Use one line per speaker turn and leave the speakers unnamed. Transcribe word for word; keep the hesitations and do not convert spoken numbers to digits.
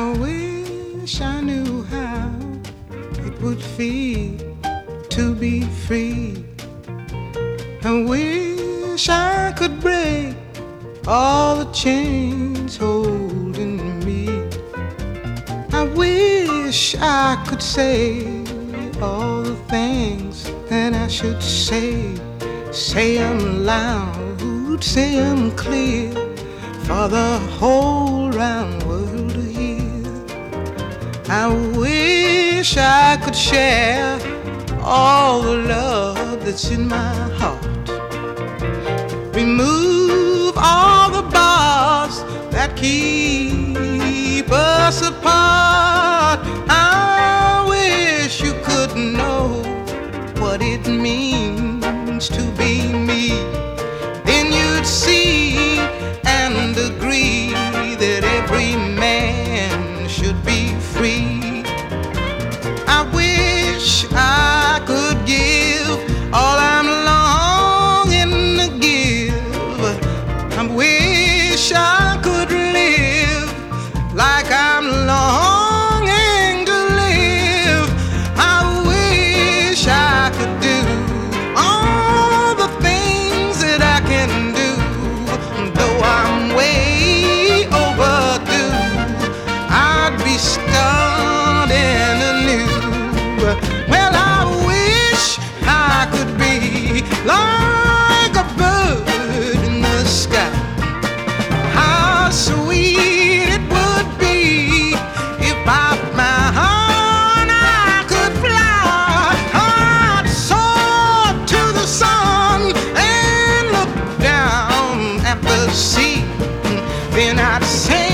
wish I knew how it would feel to be free. I wish I could break all the chains holding me. I wish I could say all the things that I should say. Say them loud, say them clear, for the whole round world to hear. I wish I could share all the love that's in my heart. Remove all the bars that keep us apart. I wish you could know what it means to be me. Then you'd see and agree that every man should be free. I wish I could give all I'm longing to give. I wish I could live like I'm longing to live. I wish I could do all the things that I can do, though I'm way overdue. I'd be starting anew. Well, I wish I could be like a bird in the sky. How sweet it would be if by my heart I could fly. I'd soar to the sun and look down at the sea. Then I'd say